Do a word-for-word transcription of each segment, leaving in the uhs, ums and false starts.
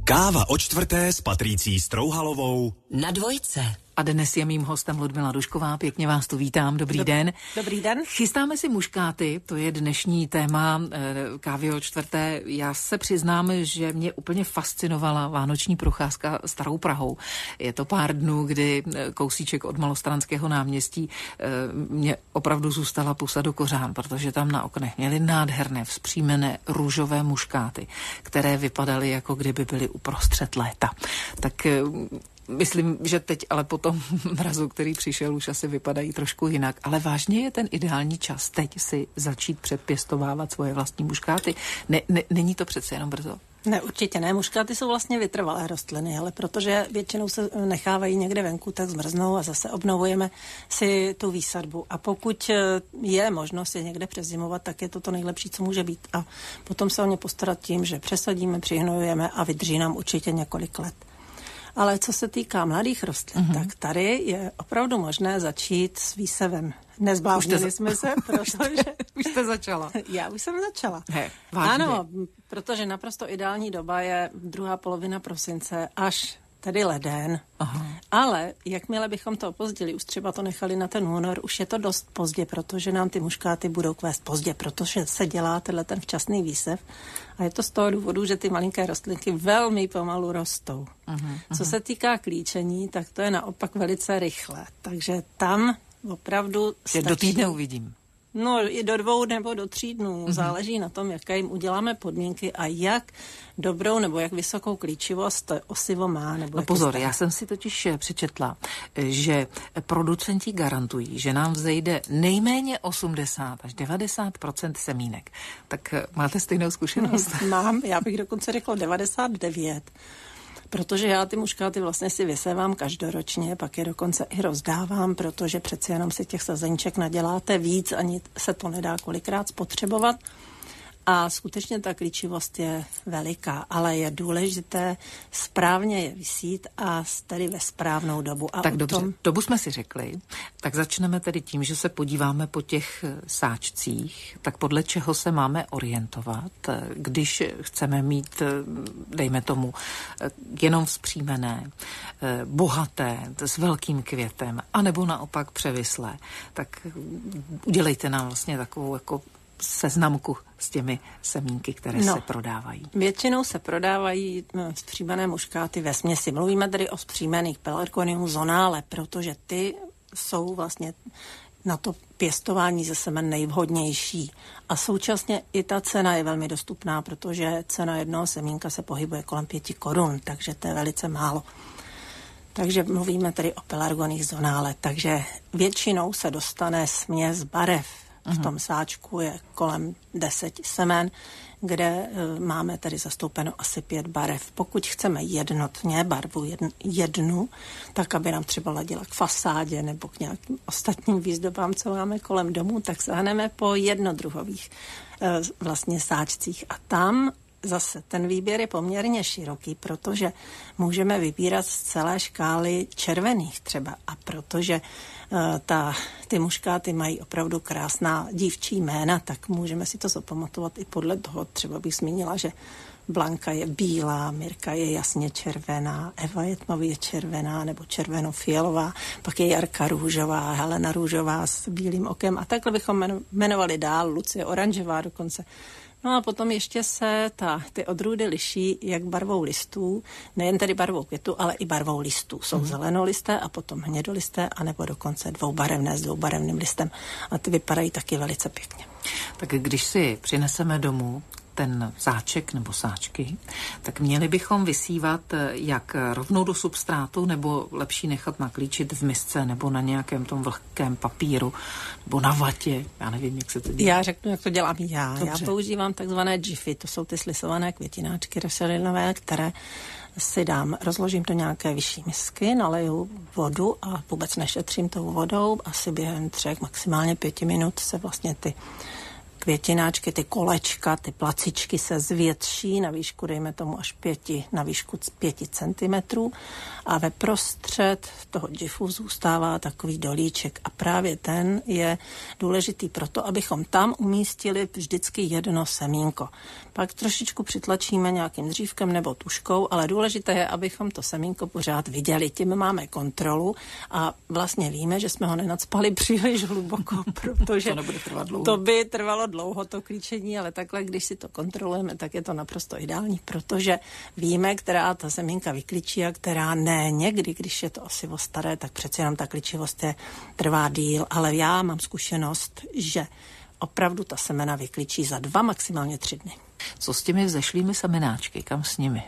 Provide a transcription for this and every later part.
Káva o čtvrté s Patricí Strouhalovou na Dvojce. A dnes je mým hostem Ludmila Dušková. Pěkně vás tu vítám. Dobrý Dob- den. Dobrý den. Chystáme si muškáty, to je dnešní téma e, kávy o čtvrté. Já se přiznám, že mě úplně fascinovala vánoční procházka Starou Prahou. Je to pár dnů, kdy kousíček od Malostranského náměstí e, mě opravdu zůstala pusa do kořán, protože tam na oknech měly nádherné vzpřímené růžové muškáty, které vypadaly, jako kdyby byly uprostřed léta. Tak e, myslím, že teď ale po tom mrazu, který přišel, už asi vypadají trošku jinak. Ale vážně je ten ideální čas teď si začít předpěstovávat svoje vlastní muškáty. Ne, ne, není to přece jenom brzo? Ne, určitě ne. Muškáty jsou vlastně vytrvalé rostliny, ale protože většinou se nechávají někde venku, tak zmrznou a zase obnovujeme si tu výsadbu. A pokud je možnost je někde přezimovat, tak je to to nejlepší, co může být. A potom se o ně postarat tím, že přesadíme, přihnojujeme a vydrží nám určitě několik let. Ale co se týká mladých rostlin, mm-hmm. tak tady je opravdu možné začít s výsevem. Nezbláznili jsme se, protože... Už jste začala. Já už jsem začala. He, vážně. Ano, protože naprosto ideální doba je druhá polovina prosince až tedy leden. Aha. Ale jakmile bychom to opozdili, už třeba to nechali na ten únor, už je to dost pozdě, protože nám ty muškáty budou kvést pozdě, protože se dělá tenhle ten včasný výsev. A je to z toho důvodu, že ty malinké rostlinky velmi pomalu rostou. Aha, aha. Co se týká klíčení, tak to je naopak velice rychle. Takže tam opravdu stačí... Do týdne uvidím. No i do dvou nebo do tří dnů. Mm-hmm. Záleží na tom, jaké jim uděláme podmínky a jak dobrou nebo jak vysokou klíčivost osivo má. Nebo no pozor, já jsem si totiž přečetla, že producenti garantují, že nám vzejde nejméně osmdesát až devadesát procent semínek. Tak máte stejnou zkušenost? Mám, já bych dokonce řekla devadesát devět. Protože já ty muškáty vlastně si vysévám každoročně, pak je dokonce i rozdávám, protože přeci jenom si těch sazeníček naděláte víc, ani se to nedá kolikrát spotřebovat. A skutečně ta klíčivost je veliká, ale je důležité správně je vysít a tedy ve správnou dobu. A tak dobře, tom... dobu jsme si řekli, tak začneme tedy tím, že se podíváme po těch sáčcích, tak podle čeho se máme orientovat, když chceme mít, dejme tomu, jenom vzpřímené, bohaté, s velkým květem, anebo naopak převislé. Tak udělejte nám vlastně takovou jako seznamku s těmi semínky, které no, se prodávají. Většinou se prodávají vzpřímené muškáty ve směsi. Mluvíme tedy o vzpřímených Pelargonium zonale, protože ty jsou vlastně na to pěstování ze semen nejvhodnější. A současně i ta cena je velmi dostupná, protože cena jednoho semínka se pohybuje kolem pěti korun, takže to je velice málo. Takže mluvíme tedy o Pelargoních zonále, takže většinou se dostane směs barev. V tom sáčku je kolem deseti semen, kde e, máme tedy zastoupeno asi pět barev. Pokud chceme jednotně barvu jedn, jednu, tak aby nám třeba ladila k fasádě nebo k nějakým ostatním výzdobám, co máme kolem domu, tak sáhneme po jednodruhových e, vlastně sáčcích. A tam zase ten výběr je poměrně široký, protože můžeme vybírat z celé škály červených třeba a protože uh, ta, ty muškáty mají opravdu krásná dívčí jména, tak můžeme si to zapamatovat i podle toho. Třeba bych zmínila, že Blanka je bílá, Mirka je jasně červená, Eva je tmavě červená nebo červeno-fialová, pak je Jarka růžová, Helena růžová s bílým okem a takhle bychom jmenovali dál, Lucie oranžová dokonce. No a potom ještě se ta, ty odrůdy liší jak barvou listů, nejen tedy barvou květu, ale i barvou listů. Jsou mm. zelenolisté a potom hnědolisté, anebo dokonce dvoubarevné s dvoubarevným listem. A ty vypadají taky velice pěkně. Tak když si přineseme domů ten sáček nebo sáčky, tak měli bychom vysívat jak rovnou do substrátu, nebo lepší nechat naklíčit v misce, nebo na nějakém tom vlhkém papíru, nebo na vatě. Já nevím, jak se to dělá. Já řeknu, jak to dělám já. Dobře. Já používám takzvané džify, to jsou ty slisované květináčky rošelinové, které si dám, rozložím do nějaké vyšší misky, naleju vodu a vůbec nešetřím tou vodou. Asi během třech, maximálně pěti minut se vlastně ty květináčky, ty kolečka, ty placičky se zvětší na výšku, dejme tomu až pěti, na výšku pěti centimetrů a ve prostřed toho džifu zůstává takový dolíček a právě ten je důležitý proto, abychom tam umístili vždycky jedno semínko. Pak trošičku přitlačíme nějakým dřívkem nebo tuškou, ale důležité je, abychom to semínko pořád viděli. Tím máme kontrolu a vlastně víme, že jsme ho nenacpali příliš hluboko, protože to nebude trvat dlouho. To by trvalo dlouho to klíčení, ale takhle, když si to kontrolujeme, tak je to naprosto ideální, protože víme, která ta semínka vyklíčí a která ne. Někdy, když je to osivo staré, tak přece jenom ta klíčivost je, trvá díl, ale já mám zkušenost, že opravdu ta semena vyklíčí za dva, maximálně tři dny. Co s těmi vzešlými semenáčky, kam s nimi?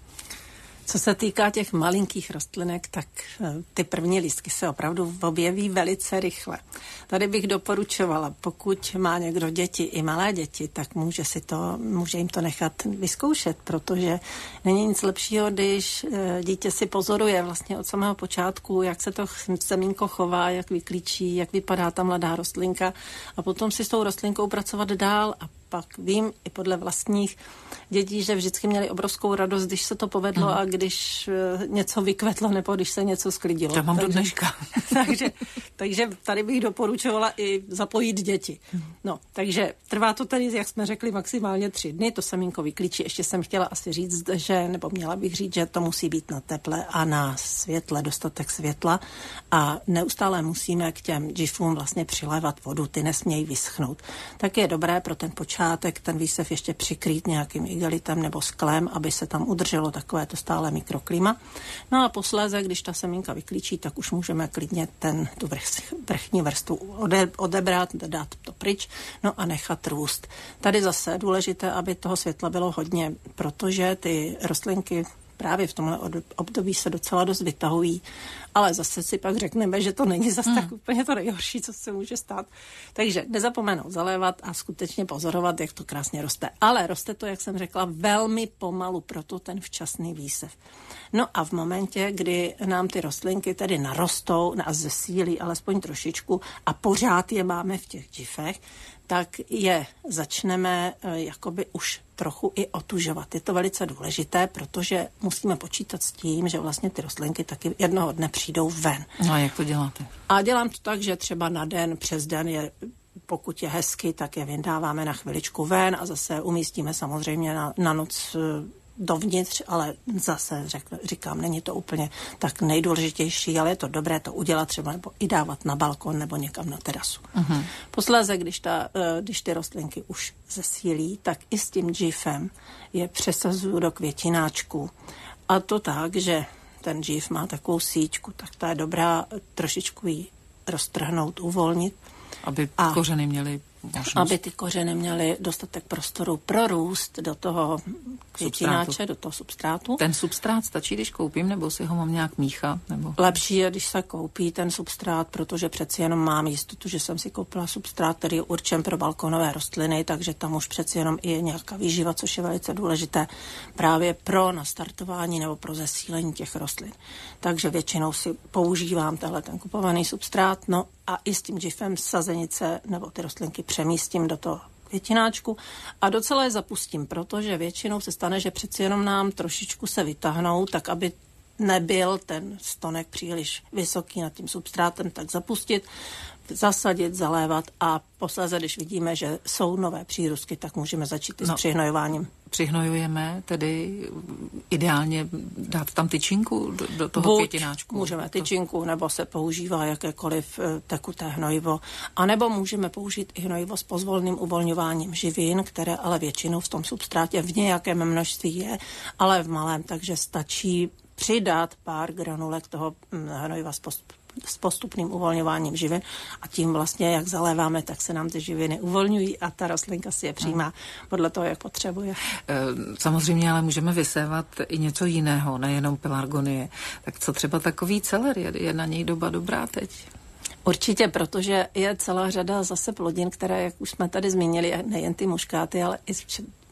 Co se týká těch malinkých rostlinek, tak ty první lístky se opravdu objeví velice rychle. Tady bych doporučovala, pokud má někdo děti, i malé děti, tak může si to, může jim to nechat vyzkoušet, protože není nic lepšího, když dítě si pozoruje vlastně od samého počátku, jak se to semínko chová, jak vyklíčí, jak vypadá ta mladá rostlinka a potom si s tou rostlinkou pracovat dál a pak vím i podle vlastních dětí, že vždycky měli obrovskou radost, když se to povedlo mm. a když něco vykvetlo nebo když se něco sklidilo. To mám takže, do dneška. takže, takže tady bych doporučovala i zapojit děti. No, takže trvá to tady, jak jsme řekli, maximálně tři dny, to semínko vyklíčí. Ještě jsem chtěla asi říct, že, nebo měla bych říct, že to musí být na teple a na světle, dostatek světla a neustále musíme k těm džifům vlastně přilévat vodu, ty nesmějí vyschnout. Tak je dobré pro ten počátek ten výsev ještě přikrýt nějakým igelitem nebo sklem, aby se tam udrželo takové to stále mikroklima. No a posléze, když ta semínka vyklíčí, tak už můžeme klidně ten, tu vrchní vrstvu ode, odebrat, dát to pryč, no a nechat růst. Tady zase důležité, aby toho světla bylo hodně, protože ty rostlinky právě v tomhle období se docela dost vytahují, ale zase si pak řekneme, že to není zase hmm. tak úplně to nejhorší, co se může stát. Takže nezapomenout zalévat a skutečně pozorovat, jak to krásně roste. Ale roste to, jak jsem řekla, velmi pomalu, proto ten včasný výsev. No a v momentě, kdy nám ty rostlinky tedy narostou a zesílí alespoň trošičku a pořád je máme v těch džifech, tak je začneme e, jakoby už trochu i otužovat. Je to velice důležité, protože musíme počítat s tím, že vlastně ty rostlinky taky jednoho dne přijdou ven. No a jak to děláte? A dělám to tak, že třeba na den, přes den je, pokud je hezky, tak je vyndáváme na chviličku ven a zase umístíme samozřejmě na, na noc dovnitř, ale zase řek, říkám, není to úplně tak nejdůležitější, ale je to dobré to udělat třeba nebo i dávat na balkon nebo někam na terasu. Uh-huh. Posléze, když, ta, když ty rostlinky už zesílí, tak i s tím džifem je přesazuju do květináčku. A to tak, že ten džif má takovou síťku, tak ta je dobrá trošičku ji roztrhnout, uvolnit. Aby a kořeny měly možnost. Aby ty kořeny měly dostatek prostoru pro růst do toho květináče, substrátu. do toho substrátu. Ten substrát stačí, když koupím, nebo si ho mám nějak míchat? Nebo... Lepší je, když se koupí ten substrát, protože přeci jenom mám jistotu, že jsem si koupila substrát, který je určen pro balkonové rostliny, takže tam už přeci jenom i je nějaká výživa, což je velice důležité právě pro nastartování nebo pro zesílení těch rostlin. Takže většinou si používám tenhle ten kupovaný substrát, no a i s tím džifem sazenice nebo ty rostlinky přemístím do toho květináčku a docela je zapustím, protože většinou se stane, že přeci jenom nám trošičku se vytáhnou, tak aby nebyl ten stonek příliš vysoký nad tím substrátem, tak zapustit, zasadit, zalévat a posléze, když vidíme, že jsou nové přírůstky, tak můžeme začít i s no. přihnojováním. Přihnojujeme, tedy ideálně dát tam tyčinku do, do toho Buď květináčku. Můžeme tyčinku, nebo se používá jakékoliv tekuté hnojivo, anebo můžeme použít i hnojivo s pozvolným uvolňováním živin, které ale většinou v tom substrátě v nějakém množství je, ale v malém, takže stačí přidat pár granulek toho hnojiva s post s postupným uvolňováním živin a tím vlastně, jak zaléváme, tak se nám ty živiny uvolňují a ta rostlinka si je přijímá podle toho, jak potřebuje. Samozřejmě, ale můžeme vysévat i něco jiného, nejenom pelargonie. Tak co třeba takový celer, je, je na něj doba dobrá teď? Určitě, protože je celá řada zase plodin, které, jak už jsme tady zmínili, nejen ty muškáty, ale i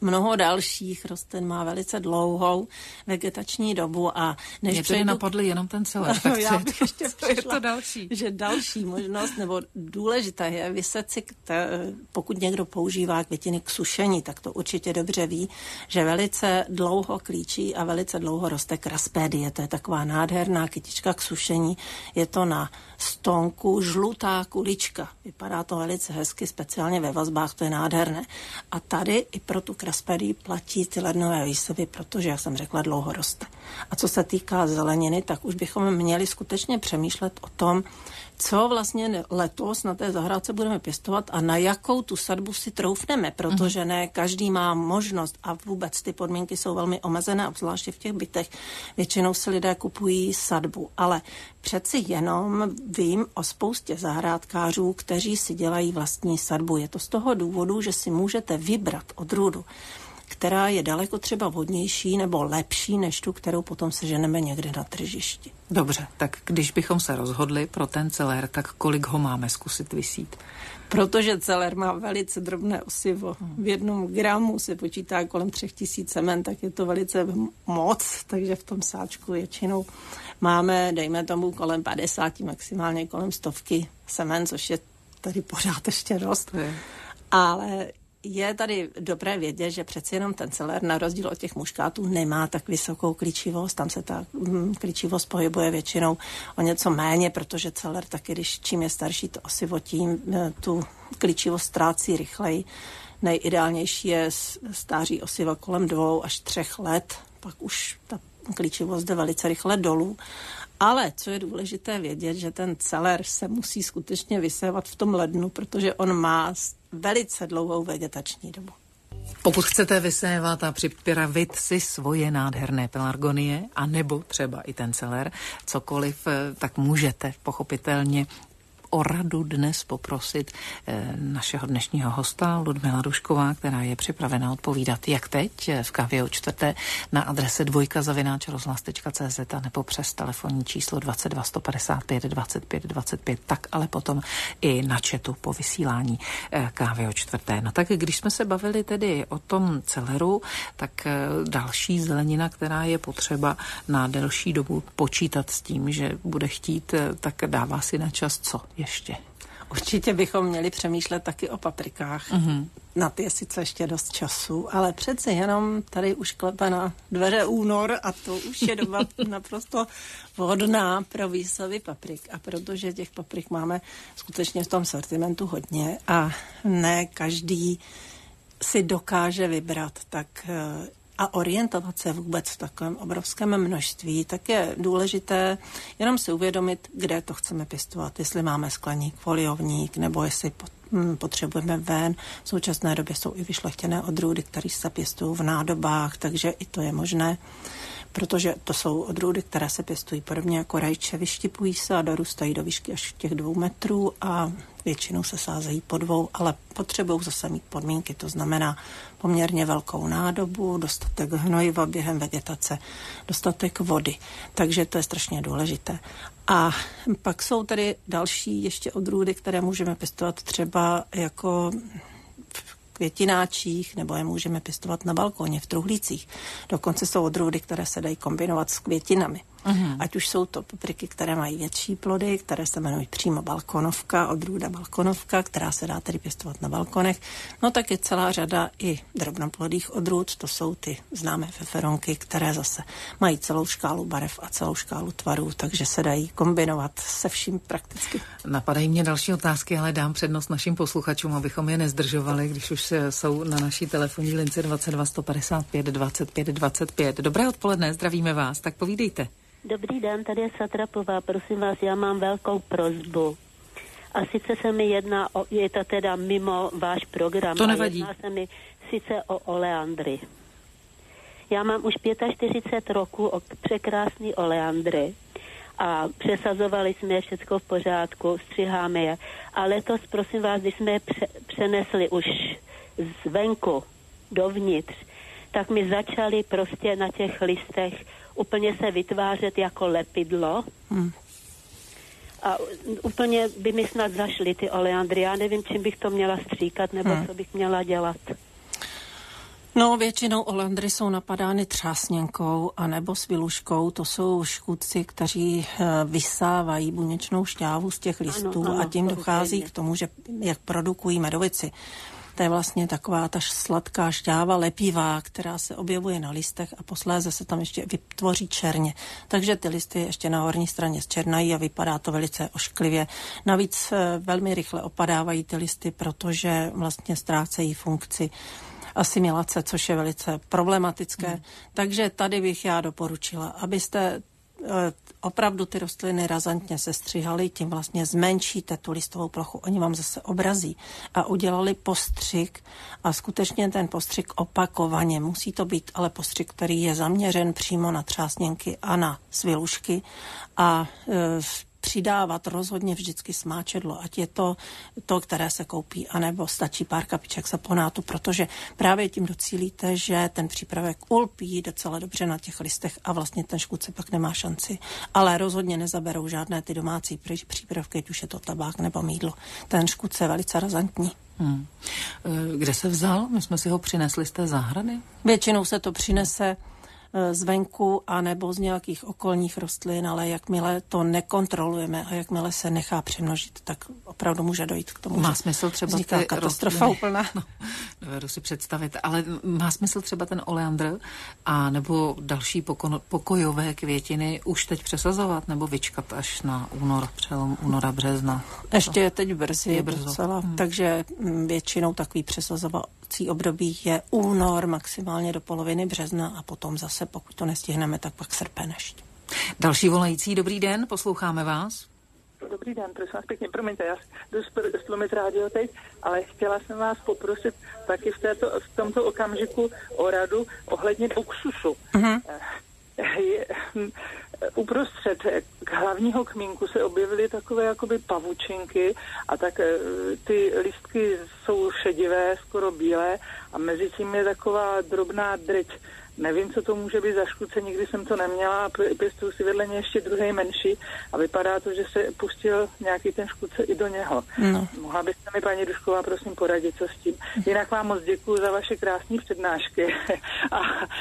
mnoho dalších rostlin má velice dlouhou vegetační dobu a než Mě přejdu... tady napadl jenom ten celer. Tak já bych ještě co je přišla, to další? Že další možnost, nebo důležité je vyset, pokud někdo používá květiny k sušení, tak to určitě dobře ví, že velice dlouho klíčí a velice dlouho roste kraspédie. To je taková nádherná kytička k sušení. Je to na stonku žlutá kulička. Vypadá to velice hezky, speciálně ve vazbách, to je nádherné. A tady i pro tu kraspédii platí ty lednové výsevy, protože, jak jsem řekla, dlouho roste. A co se týká zeleniny, tak už bychom měli skutečně přemýšlet o tom, co vlastně letos na té zahrádce budeme pěstovat a na jakou tu sadbu si troufneme, protože ne každý má možnost a vůbec ty podmínky jsou velmi omezené, obzvláště v těch bytech. Většinou si lidé kupují sadbu, ale přeci jenom vím o spoustě zahrádkářů, kteří si dělají vlastní sadbu. Je to z toho důvodu, že si můžete vybrat odrůdu, která je daleko třeba vhodnější nebo lepší než tu, kterou potom seženeme někde na tržišti. Dobře, tak když bychom se rozhodli pro ten celer, tak kolik ho máme zkusit vysít? Protože celer má velice drobné osivo. V jednom gramu se počítá kolem třech tisíc semen, tak je to velice moc, takže v tom sáčku většinou máme, dejme tomu, kolem padesáti, maximálně kolem stovky semen, což je tady pořád ještě dost. Ale je tady dobré vědět, že přeci jenom ten celer, na rozdíl od těch muškátů, nemá tak vysokou klíčivost. Tam se ta mm, klíčivost pohybuje většinou o něco méně, protože celer taky, když čím je starší to osivo, tím tu klíčivost ztrácí rychleji. Nejideálnější je stáří osiva kolem dvou až třech let, pak už ta klíčivost jde velice rychle dolů. Ale co je důležité vědět, že ten celer se musí skutečně vysévat v tom lednu, protože on má velice dlouhou vegetační dobu. Pokud chcete vysévat a připravit si svoje nádherné pelargonie, a nebo třeba i ten celer, cokoliv, tak můžete pochopitelně o radu dnes poprosit e, našeho dnešního hosta Ludmila Dušková, která je připravena odpovídat jak teď v kávě o čtvrté na adrese dvojka zavináč rozhlas tečka cé zet a nebo přes telefonní číslo dvacet dva sto padesát pět dvacet pět dvacet pět, tak ale potom i na chatu po vysílání e, kávy o čtvrté. No tak když jsme se bavili tedy o tom celeru, tak e, další zelenina, která je potřeba na delší dobu počítat s tím, že bude chtít, e, tak dává si na čas co ještě? Určitě bychom měli přemýšlet taky o paprikách. Mm-hmm. Na ty je sice ještě dost času, ale přece jenom tady už klepe na dveře únor a to už je doba naprosto vhodná pro výsevy paprik. A protože těch paprik máme skutečně v tom sortimentu hodně a ne každý si dokáže vybrat, tak a orientovat se vůbec v takovém obrovském množství, tak je důležité jenom si uvědomit, kde to chceme pěstovat. Jestli máme skleník, foliovník, nebo jestli potřebujeme ven. V současné době jsou i vyšlechtěné odrůdy, které se pěstují v nádobách, takže i to je možné, protože to jsou odrůdy, které se pěstují podobně jako rajče, vyštipují se a dorůstají do výšky až těch dvou metrů a většinou se sázejí po dvou, ale potřebují zase mít podmínky, to znamená poměrně velkou nádobu, dostatek hnojiva během vegetace, dostatek vody, takže to je strašně důležité. A pak jsou tady další ještě odrůdy, které můžeme pěstovat třeba jako v květináčích, nebo je můžeme pěstovat na balkóně, v truhlících. Dokonce jsou odrůdy, které se dají kombinovat s květinami. Uhum. Ať už jsou to papriky, které mají větší plody, které se jmenují přímo balkonovka, odrůda balkonovka, která se dá tedy pěstovat na balkonech. No tak je celá řada i drobnoplodých odrůd, to jsou ty známé feferonky, které zase mají celou škálu barev a celou škálu tvarů, takže se dají kombinovat se vším prakticky. Napadají mě další otázky, ale dám přednost našim posluchačům, abychom je nezdržovali, když už jsou na naší telefonní lince dvacet dva sto padesát pět dvacet pět dvacet pět. Dobré odpoledne, zdravíme vás, tak povídejte. Dobrý den, tady je Satrapová, prosím vás, já mám velkou prosbu. A sice se mi jedná o, je to teda mimo váš program. To nevadí. Jedná se mi sice o oleandry. Já mám už čtyřicet pět roků o překrásný oleandry a přesazovali jsme je všechno v pořádku, střiháme je. A letos, prosím vás, když jsme je pře- přenesli už zvenku dovnitř, tak mi začaly prostě na těch listech úplně se vytvářet jako lepidlo. Hmm. A úplně by mi snad zašly ty oleandry. Já nevím, čím bych to měla stříkat, nebo hmm. co bych měla dělat. No, většinou oleandry jsou napadány třásněnkou anebo sviluškou. To jsou škůdci, kteří vysávají buněčnou šťávu z těch listů, ano, ano, a tím dochází k tomu, že jak produkují medovici. To je vlastně taková ta sladká šťáva lepivá, která se objevuje na listech a posléze se tam ještě vytvoří černě. Takže ty listy ještě na horní straně zčernají a vypadá to velice ošklivě. Navíc velmi rychle opadávají ty listy, protože vlastně ztrácejí funkci asimilace, což je velice problematické. Hmm. Takže tady bych já doporučila, abyste opravdu ty rostliny razantně sestříhali, tím vlastně zmenšíte tu listovou plochu. Oni vám zase obrazí a udělali postřik a skutečně ten postřik opakovaně. Musí to být ale postřik, který je zaměřen přímo na třásněnky a na svilušky a e, přidávat rozhodně vždycky smáčedlo, ať je to to, které se koupí, anebo stačí pár kapiček saponátu, protože právě tím docílíte, že ten přípravek ulpí docela dobře na těch listech a vlastně ten škůdce pak nemá šanci. Ale rozhodně nezaberou žádné ty domácí přípravky, ať už je to tabák nebo mýdlo. Ten škůdce je velice razantní. Hmm. Kde se vzal? My jsme si ho přinesli z té zahrady? Většinou se to přinese zvenku a nebo z nějakých okolních rostlin, ale jakmile to nekontrolujeme a jakmile se nechá přemnožit, tak opravdu může dojít k tomu, má že smysl třeba vzniká katastrofa úplná. No, dovedu si představit, ale má smysl třeba ten oleandr a nebo další poko- pokojové květiny už teď přesazovat nebo vyčkat až na únor, přelom února, března? Ještě je teď brzy, je brzo. Docela, hmm. takže většinou takový přesazovací období je únor maximálně do poloviny března a potom zase, pokud to nestihneme, tak pak srpen ještě. Další volající, dobrý den, posloucháme vás. Dobrý den, prosím vás pěkně, promiňte, já jdu stlumit rádio teď, ale chtěla jsem vás poprosit taky v, této, v tomto okamžiku o radu ohledně уксусу. Uh-huh. Uprostřed k hlavního kmínku se objevily takové jakoby pavučinky a tak ty listky jsou šedivé, skoro bílé a mezi tím je taková drobná drť. Nevím, co to může být za škůdce, nikdy jsem to neměla a pěstuju si vedle něj ještě druhý menší a vypadá to, že se pustil nějaký ten škůdce i do něho. No. Mohla byste mi, paní Dušková, prosím poradit, co s tím. Jinak vám moc děkuju za vaše krásné přednášky a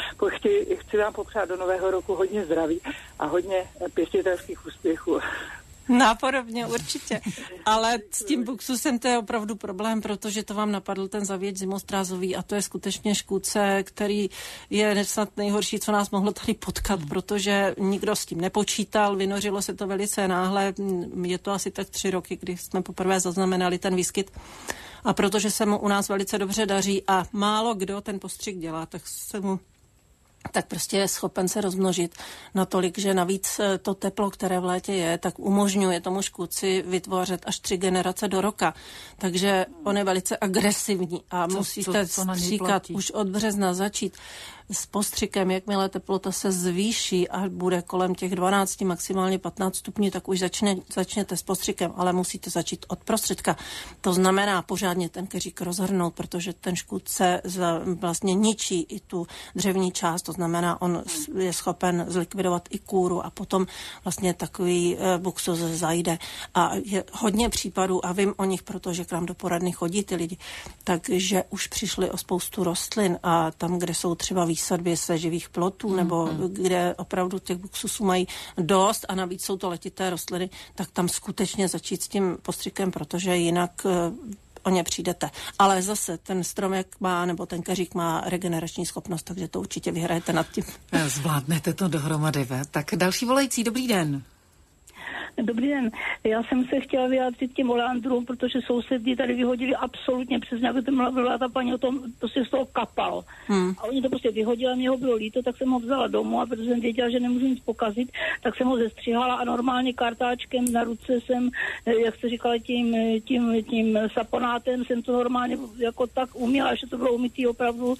chci, chci vám popřát do nového roku hodně zdraví a hodně pěstitelských úspěchů. Nápodobně, určitě. Ale s tím уксусem to je opravdu problém, protože to vám napadl ten zavěť zimostrázový a to je skutečně škůdce, který je snad nejhorší, co nás mohlo tady potkat, protože nikdo s tím nepočítal, vynořilo se to velice náhle, je to asi tak tři roky, kdy jsme poprvé zaznamenali ten výskyt. A protože se mu u nás velice dobře daří a málo kdo ten postřik dělá, tak se mu tak prostě je schopen se rozmnožit natolik, že navíc to teplo, které v létě je, tak umožňuje tomu škůdci vytvořit až tři generace do roka. Takže on je velice agresivní a co, musíte co, co stříkat už od března začít s postřikem, jakmile teplota se zvýší a bude kolem těch dvanáct, maximálně patnáct stupňů, tak už začne, začněte s postřikem, ale musíte začít od prostředka. To znamená pořádně ten keřík rozhrnout, protože ten škůdce vlastně ničí i tu dřevní část, to znamená, on je schopen zlikvidovat i kůru a potom vlastně takový уксус zajde. A je hodně případů, a vím o nich, protože k nám do poradny chodí ty lidi, takže už přišli o spoustu rostlin a tam, kde jsou třeba výsadby se živých plotů, nebo mm-hmm. kde opravdu těch уксусů mají dost a navíc jsou to letité rostliny, tak tam skutečně začít s tím postřikem, protože jinak o ně přijdete. Ale zase ten stromek má, nebo ten keřík má regenerační schopnost, takže to určitě vyhrajete nad tím. Zvládnete to dohromady, ve? Tak další volající, dobrý den. Dobrý den. Já jsem se chtěla vyjádřit těm oleandrům, protože sousedí tady vyhodili absolutně přesně, jak to mluvila ta paní o tom, prostě z toho kapalo. Hmm. A oni to prostě vyhodili, mě ho bylo líto, tak jsem ho vzala domů a protože jsem věděla, že nemůžu nic pokazit, tak jsem ho zestřihala a normálně kartáčkem na ruce jsem, jak jste říkala, tím, tím, tím saponátem jsem to normálně jako tak uměla, že to bylo umytý opravdu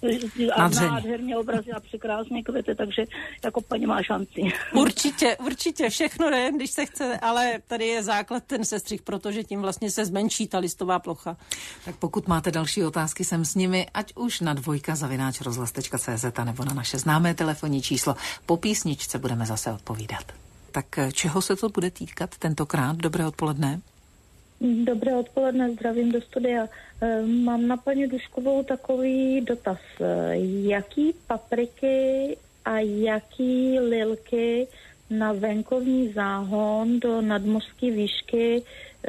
a nádherně obrazy a překrásně kvete, takže jako paní má šanci. Určitě, určitě, všechno jde, když se chce, ale tady je základ ten sestřih, protože tím vlastně se zmenší ta listová plocha. Tak pokud máte další otázky, jsem s nimi, ať už na dvojka zavináč rozhlas tečka cé zet nebo na naše známé telefonní číslo. Po písničce budeme zase odpovídat. Tak čeho se to bude týkat tentokrát? Dobré odpoledne. Dobré odpoledne, zdravím do studia. Mám na paní Duškovou takový dotaz. Jaký papriky a jaký lilky na venkovní záhon do nadmořské výšky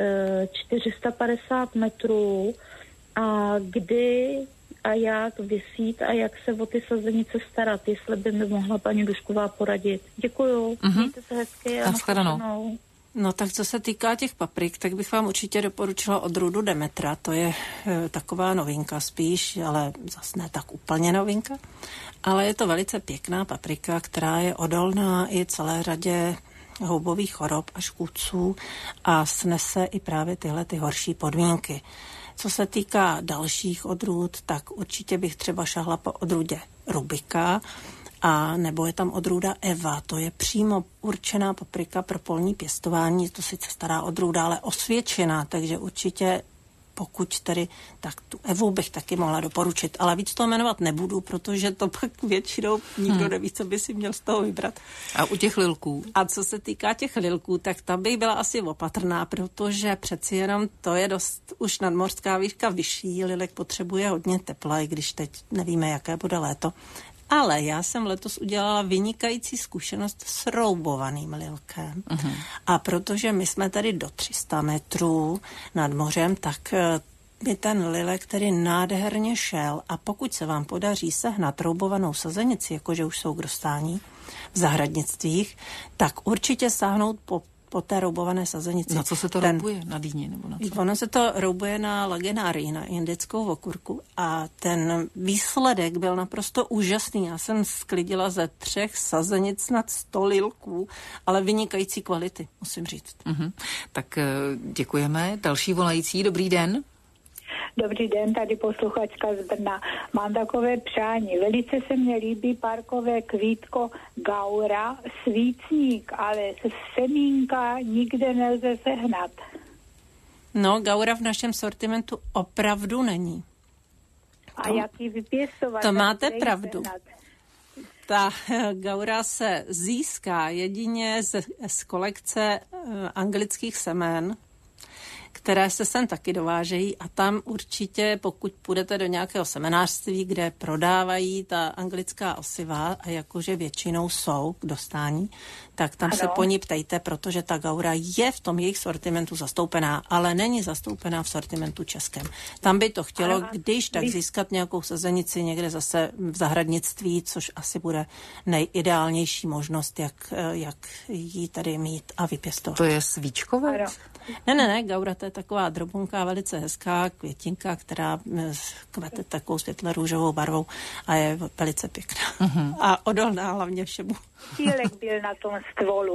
čtyři sta padesát metrů a kdy a jak vysít a jak se o ty sazenice starat, jestli by mi mohla paní Dušková poradit. Děkuju. Mm-hmm. Mějte se hezky a nashledanou. No tak co se týká těch paprik, tak bych vám určitě doporučila odrůdu Demetra. To je e, taková novinka spíš, ale zase ne tak úplně novinka. Ale je to velice pěkná paprika, která je odolná i celé řadě houbových chorob a škůdců a snese i právě tyhle ty horší podmínky. Co se týká dalších odrůd, tak určitě bych třeba šahla po odrůdě Rubika, a nebo je tam odrůda Eva, to je přímo určená paprika pro polní pěstování, to sice stará odrůda, ale osvědčená, takže určitě pokud tedy, tak tu Evu bych taky mohla doporučit, ale víc to jmenovat nebudu, protože to pak většinou nikdo hmm. neví, co by si měl z toho vybrat. A u těch lilků? A co se týká těch lilků, tak tam bych byla asi opatrná, protože přeci jenom to je dost už nadmořská výška vyšší, lilek potřebuje hodně tepla, i když teď nevíme, jaké bude léto. Ale já jsem letos udělala vynikající zkušenost s roubovaným lilkem. Uh-huh. A protože my jsme tady do tři sta metrů nad mořem, tak mi ten lilek tedy nádherně šel. A pokud se vám podaří sehnat roubovanou sazenici, jakože už jsou k dostání v zahradnictvích, tak určitě sáhnout po po té roubované sazenici. Na co se to ten, roubuje? Na dýni nebo na co? Ono se to roubuje na lagenárii, na indickou okurku a ten výsledek byl naprosto úžasný. Já jsem sklidila ze třech sazenic nad sto lilků, ale vynikající kvality, musím říct. Uh-huh. Tak děkujeme. Další volající, dobrý den. Dobrý den, tady posluchačka z Brna. Mám takové přání. Velice se mně líbí parkové kvítko Gaura, svícník, ale semínka nikde nelze sehnat. No, Gaura v našem sortimentu opravdu není. A to, jak ji vypěstovat? To máte pravdu. Sehnat? Ta Gaura se získá jedině z, z kolekce uh, anglických semen, které se sem taky dovážejí a tam určitě, pokud půjdete do nějakého seminářství, kde prodávají ta anglická osiva a jakože většinou jsou k dostání, tak tam ano. se po ní ptejte, protože ta Gaura je v tom jejich sortimentu zastoupená, ale není zastoupená v sortimentu českém. Tam by to chtělo, ano. když tak získat nějakou sazenici někde zase v zahradnictví, což asi bude nejideálnější možnost, jak, jak ji tady mít a vypěstovat. To je svíčkové? Ne, ne, ne, Gaura to je taková drobunká, velice hezká květinka, která kvete takovou světle růžovou barvou a je velice pěkná. Uh-huh. A odolná hlavně všemu. Cílek byl na tom stvolu.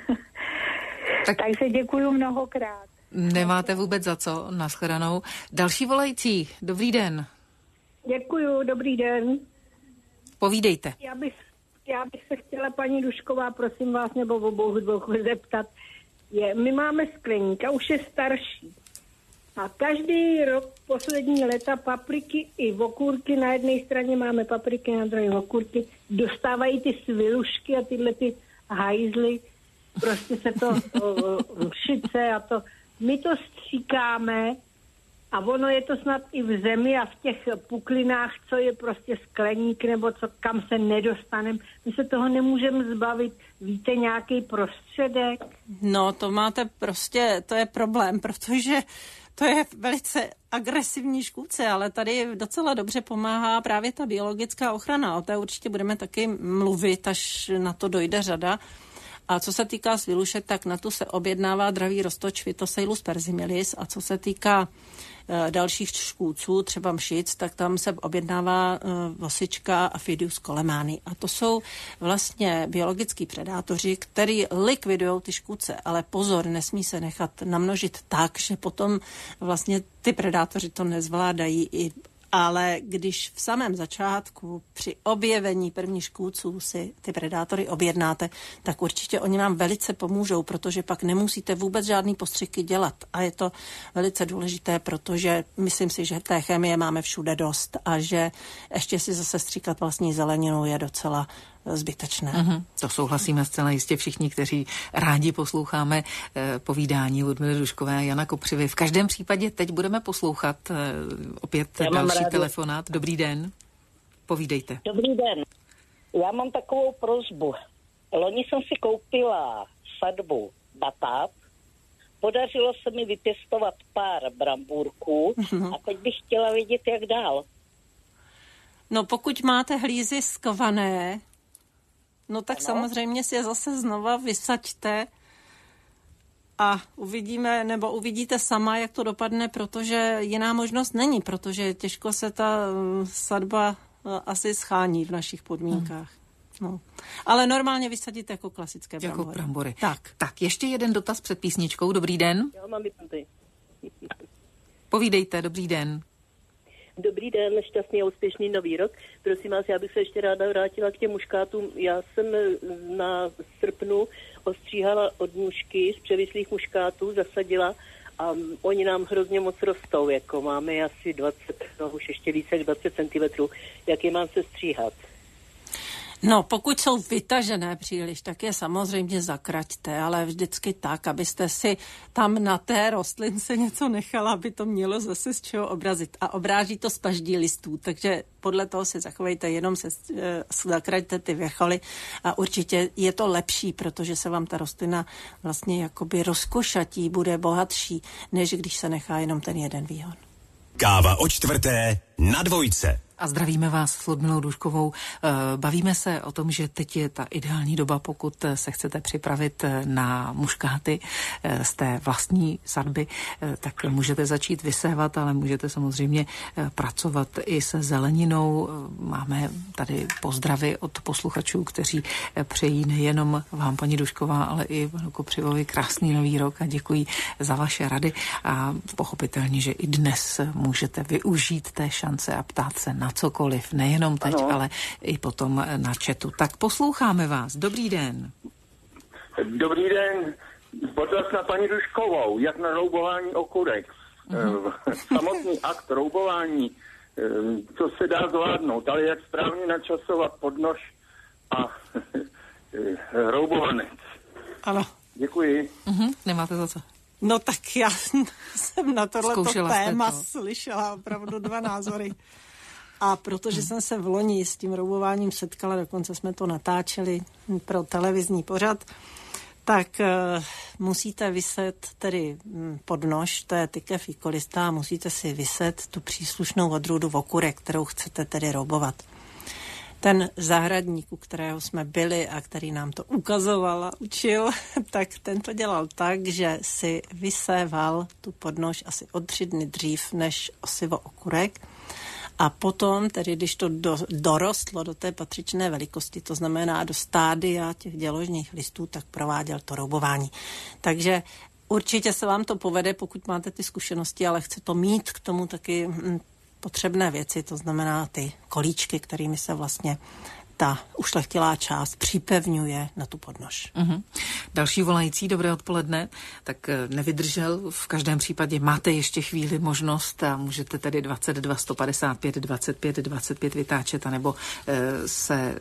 tak... Takže děkuju mnohokrát. Nemáte vůbec za co, nashledanou. Další volající, dobrý den. Děkuju, dobrý den. Povídejte. Já bych, já bych se chtěla, paní Dušková, prosím vás, nebo obou dvou zeptat. Je, my máme skleník a už je starší. A každý rok, poslední léta, papriky i okurky, na jedné straně máme papriky, na druhé okurky, dostávají ty svilušky a tyhle ty hajzly, prostě se to mšice a to. My to stříkáme a ono je to snad i v zemi a v těch puklinách, co je prostě skleník nebo co, kam se nedostaneme. My se toho nemůžeme zbavit. Víte nějaký prostředek? No, to máte prostě, to je problém, protože to je velice agresivní škůdce, ale tady docela dobře pomáhá právě ta biologická ochrana. O té určitě budeme taky mluvit, až na to dojde řada. A co se týká svilušek, tak na tu se objednává dravý roztoč Phytoceylus persimilis a co se týká e, dalších škůdců, třeba mšic, tak tam se objednává e, vosička Aphidius colemani. A to jsou vlastně biologický predátoři, který likvidují ty škůdce, ale pozor, nesmí se nechat namnožit tak, že potom vlastně ty predátoři to nezvládají i. Ale když v samém začátku při objevení prvních škůdců si ty predátory objednáte, tak určitě oni vám velice pomůžou, protože pak nemusíte vůbec žádný postřiky dělat. A je to velice důležité, protože myslím si, že té chemie máme všude dost a že ještě si zase stříkat vlastní zeleninu je docela zbytečné. Mm-hmm. To souhlasíme zcela jistě všichni, kteří rádi posloucháme eh, povídání Ludmily Duškové a Jana Kopřivy. V každém případě teď budeme poslouchat eh, opět Já další telefonát. Dobrý den. Povídejte. Dobrý den. Já mám takovou prosbu. Loni jsem si koupila sadbu batát. Podařilo se mi vypěstovat pár brambůrků mm-hmm. a teď bych chtěla vědět, jak dál. No pokud máte hlízy skované, no tak ano. samozřejmě si je zase znova vysaďte a uvidíme, nebo uvidíte sama, jak to dopadne, protože jiná možnost není, protože těžko se ta sadba asi schání v našich podmínkách. Hmm. No. Ale normálně vysadit jako klasické brambory. Jako brambory. Tak. tak, ještě jeden dotaz před písničkou. Dobrý den. Já mám vypnutý. Povídejte, dobrý den. Dobrý den, šťastný a úspěšný nový rok. Prosím vás, já bych se ještě ráda vrátila k těm muškátům. Já jsem na srpnu ostříhala od mušky z převislých muškátů, zasadila a oni nám hrozně moc rostou, jako máme asi dvacet, no už ještě více jak dvacet centimetrů. Jak je mám se stříhat? No, pokud jsou vytažené příliš, tak je samozřejmě zakraťte, ale vždycky tak, abyste si tam na té rostlince něco nechala, aby to mělo zase z čeho obrazit. A obráží to z paždí listů, takže podle toho se zachovejte, jenom se uh, zakraťte ty věcholy a určitě je to lepší, protože se vám ta rostlina vlastně jakoby rozkošatí, bude bohatší, než když se nechá jenom ten jeden výhon. Káva o čtvrté na dvojce. A zdravíme vás s Ludmilou Duškovou. Bavíme se o tom, že teď je ta ideální doba, pokud se chcete připravit na muškáty z té vlastní sadby, tak můžete začít vysévat, ale můžete samozřejmě pracovat i se zeleninou. Máme tady pozdravy od posluchačů, kteří přejí nejenom vám, paní Dušková, ale i panu Kopřivovi krásný nový rok a děkuji za vaše rady. A pochopitelně, že i dnes můžete využít té šance a ptát se na cokoliv, nejenom teď, ano. ale i potom na chatu. Tak posloucháme vás. Dobrý den. Dobrý den. Dotaz na paní Duškovou, jak na roubování okurek. Uh-huh. Samotný akt roubování, co se dá zvládnout, ale jak správně načasovat podnož a roubovanec. Ano. Děkuji. Uh-huh. Nemáte za co. No tak já jsem na tohleto téma to. slyšela opravdu dva názory. A protože jsem se v loni s tím roubováním setkala, dokonce jsme to natáčeli pro televizní pořad, tak uh, musíte vyset tedy podnož, to je tykev ikolista, musíte si vyset tu příslušnou odrůdu okurek, kterou chcete tedy roubovat. Ten zahradník, u kterého jsme byli a který nám to ukazoval a učil, tak ten to dělal tak, že si vyséval tu podnož asi o tři dny dřív než osivo okurek. A potom, tedy když to do, dorostlo do té patřičné velikosti, to znamená do stádia těch děložních listů, tak prováděl to roubování. Takže určitě se vám to povede, pokud máte ty zkušenosti, ale chce to mít k tomu taky hm, potřebné věci, to znamená ty kolíčky, kterými se vlastně ta ušlechtilá část připevňuje na tu podnož. Uh-huh. Další volající, dobré odpoledne, tak nevydržel, v každém případě máte ještě chvíli možnost a můžete tedy dvacet dva sto padesát pět dvacet pět dvacet pět vytáčet, anebo e, se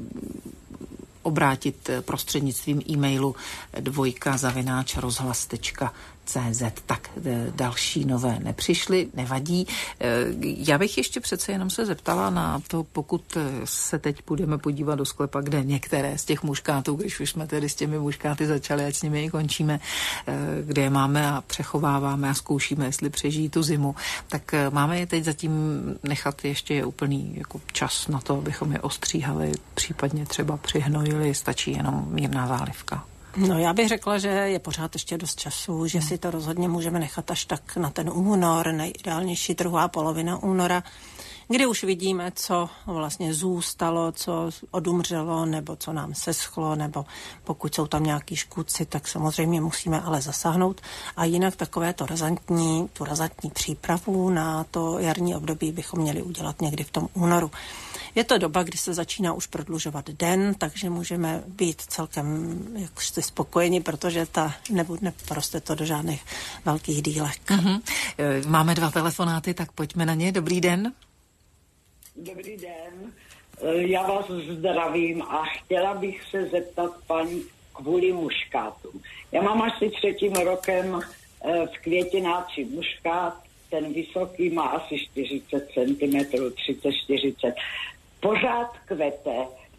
obrátit prostřednictvím e-mailu dvojka zavináč rozhlas tečka cé zet. Tak další nové nepřišly, nevadí. Já bych ještě přece jenom se zeptala na to, pokud se teď budeme podívat do sklepa, kde některé z těch muškátů, když už jsme tedy s těmi muškáty začali, ať s nimi i končíme, kde je máme a přechováváme a zkoušíme, jestli přežijí tu zimu, tak máme je teď zatím nechat ještě úplný jako čas na to, abychom je ostříhali, případně třeba přihnojili, stačí jenom mírná zálivka. No já bych řekla, že je pořád ještě dost času, že si to rozhodně můžeme nechat až tak na ten únor, nejideálnější druhá polovina února, kdy už vidíme, co vlastně zůstalo, co odumřelo, nebo co nám seschlo, nebo pokud jsou tam nějaký škůdci, tak samozřejmě musíme ale zasáhnout. A jinak takové to razantní, tu razantní přípravu na to jarní období bychom měli udělat někdy v tom únoru. Je to doba, kdy se začíná už prodlužovat den, takže můžeme být celkem jakožsi spokojeni, protože ta neporoste to do žádných velkých dílek. Mm-hmm. Máme dva telefonáty, tak pojďme na ně. Dobrý den. Dobrý den. Já vás zdravím a chtěla bych se zeptat paní kvůli muškátům. Já mám asi třetím rokem v květináči muškát, ten vysoký má asi čtyřicet centimetrů, třicet čtyřicet. Pořád kvete,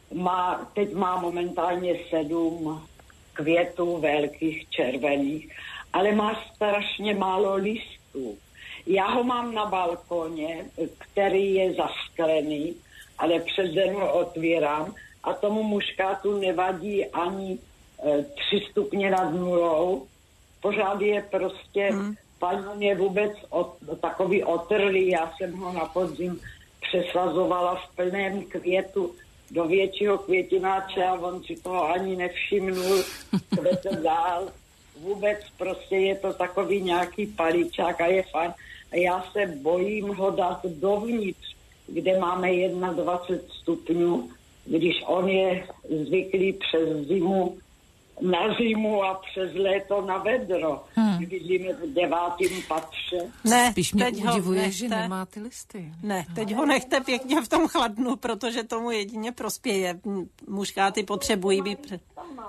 má, teď má momentálně sedm květů velkých, červených, ale má strašně málo listů. Já ho mám na balkoně, který je zasklený, ale přes den ho otvírám a tomu muškátu nevadí ani e, tři stupně nad nulou. Pořád je prostě, hmm. paní je vůbec od, takový otrlý, já jsem ho na podzim přesazovala v plném květu do většího květináče a on si toho ani nevšimnul, kvete dál. Vůbec prostě je to takový nějaký paličák a je fajn. A já se bojím ho dát dovnitř, kde máme dvacet jedna stupňů, když on je zvyklý přes zimu na zimu a přes léto na vedro. Hmm. Vidíme v devátém patře. Ne, spíš mě udivuje, že nemá ty listy. Ne, teď ho nechte pěkně v tom chladnu, protože tomu jedině prospěje. Muškáty potřebují být pře-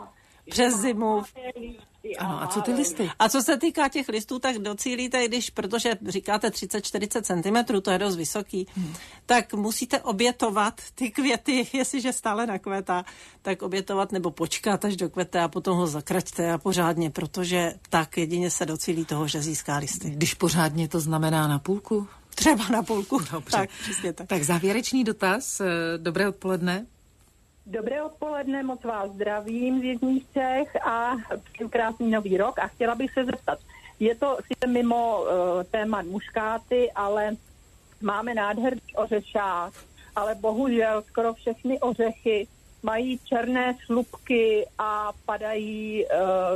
přes zimu. Ano, a co ty listy? A co se týká těch listů, tak docílíte, když, protože říkáte třicet čtyřicet centimetrů, to je dost vysoký, hmm. tak musíte obětovat ty květy, jestliže stále nakvétá, tak obětovat nebo počkat, až dokvete a potom ho zakraťte a pořádně, protože tak jedině se docílí toho, že získá listy. Když pořádně, to znamená na půlku? Třeba na půlku. Dobře. Tak, přesně tak. Tak závěrečný dotaz. Dobré odpoledne. Dobré odpoledne, moc vás zdravím z Jižních Čech a přeju krásný nový rok a chtěla bych se zeptat. Je to sice mimo uh, téma muškáty, ale máme nádherný ořešák, ale bohužel skoro všechny ořechy mají černé slupky a padají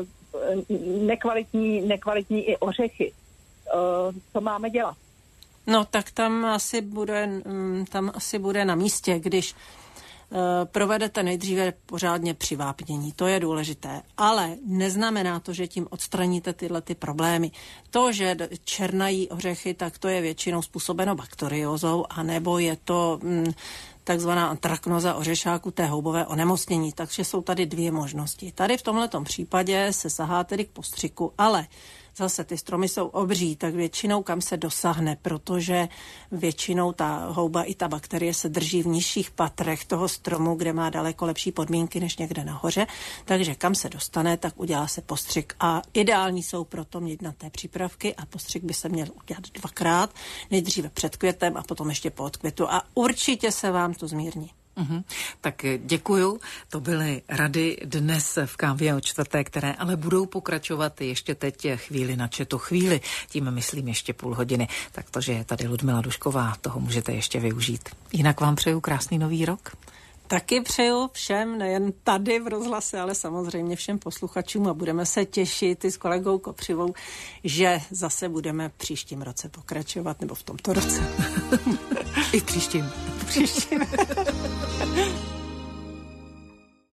uh, nekvalitní, nekvalitní i ořechy. Uh, co máme dělat? No tak tam asi bude, tam asi bude na místě, když provedete nejdříve pořádně přivápnění, to je důležité, ale neznamená to, že tím odstraníte tyhle ty problémy. To, že černají ořechy, tak to je většinou způsobeno bakteriózou, anebo je to mm, takzvaná antraknoza ořešáku, té houbové onemocnění, takže jsou tady dvě možnosti. Tady v tomhletom případě se sahá tedy k postřiku, ale zase ty stromy jsou obří, tak většinou kam se dosáhne, protože většinou ta houba i ta bakterie se drží v nižších patrech toho stromu, kde má daleko lepší podmínky než někde nahoře, takže kam se dostane, tak udělá se postřik. A ideální jsou proto měďnaté přípravky a postřik by se měl udělat dvakrát, nejdříve před květem a potom ještě po odkvětu a určitě se vám to zmírní. Uhum. Tak děkuju. To byly rady dnes v Kávě o čtvrté, které ale budou pokračovat ještě teď chvíli na četo chvíli. Tím myslím ještě půl hodiny. Tak to, že je tady Ludmila Dušková, toho můžete ještě využít. Jinak vám přeju krásný nový rok. Taky přeju všem, nejen tady v rozhlase, ale samozřejmě všem posluchačům a budeme se těšit i s kolegou Kopřivou, že zase budeme příštím roce pokračovat, nebo v tomto roce. I v příštím. V příštím.